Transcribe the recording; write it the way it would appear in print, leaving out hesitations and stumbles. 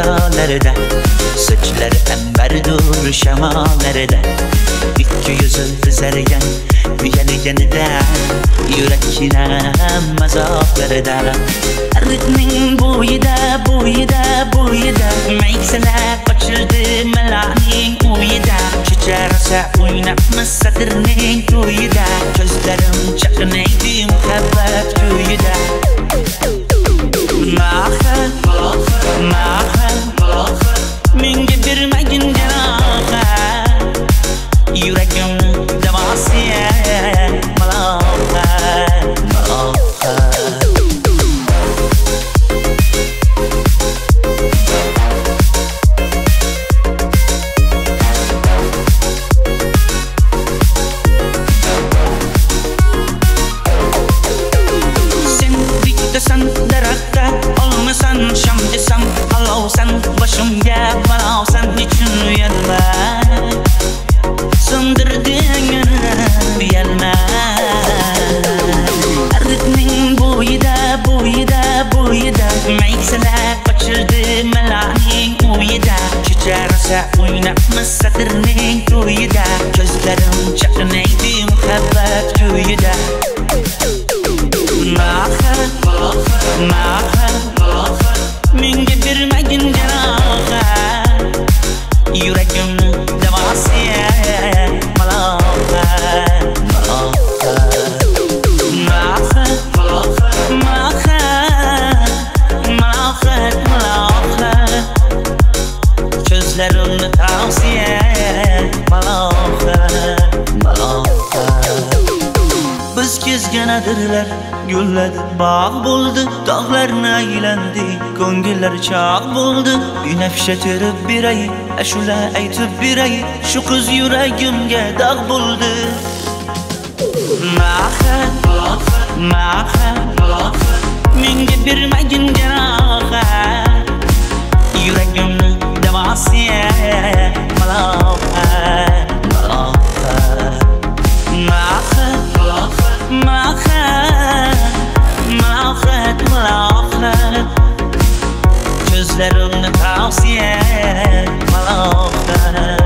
dağlarda, saçları emberdur şamalarda. İki yüzü fizergen uyalganida, yurakkinam azoblarda. Ritming bo'yida maysalar qochildi malaning uyida. Checharsa o'ynabmiz satrning to'yida, ko'zlarim chaqnaydi muhabbat kuyida. Mahal menga bermagin jarohat, yuragimni davosi malohat. Sen darakta olmasan, şam desem alovsan, başımga balovsan, için uyalma. Söndürdün uyalma. Ritming bo'yida maysalar qochildi malaning uyida. Kecharsa o'ynabmiz satrning to'yida, ko'zlarim chaqnaydi muhabbat kuyida. Mahal menga bermagin jarohat, yuragimni davosi malohat. Malohat, ko'zlarimni tavsiya malohat. Biz kezganadirlar, gulladi bog' bo'ldi, tog'larni aylandi, ko'ngillar chog' bo'ldi. Binafsha terib beray, ashula aytib beray, shu qiz yuragimga dog' bo'ldi. Mahal menga bermagin jarohat, yuragimni davosi malohat. Malohat, ko'zlarimni tavsiya malohat.